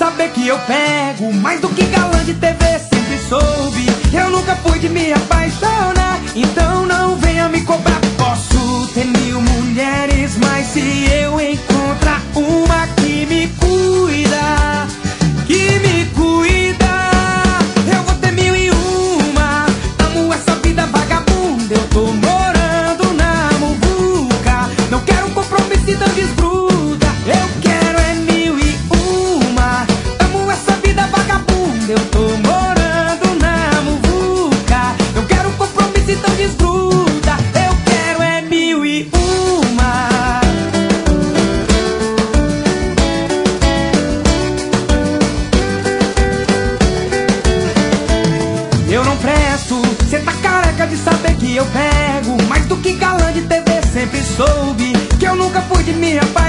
saber que eu pego mais do que galã de TV, sempre soube. Eu nunca fui de me apaixonar, então não venha me cobrar. Posso ter 1000 mulheres, mas se eu encontrar uma que me cuida, eu vou ter 1001. Amo essa vida vagabunda, eu tô morando na muvuca. Não quero compromisso, então desgruda. Eu quero é 1001. Amo essa vida vagabunda, eu tô morando na muvuca. Não quero compromisso, então desgruda. Eu quero é 1001. Eu não presto, cê tá careca de saber que eu pego mais do que galã de TV, sempre soube que eu nunca fui de me apaixonar.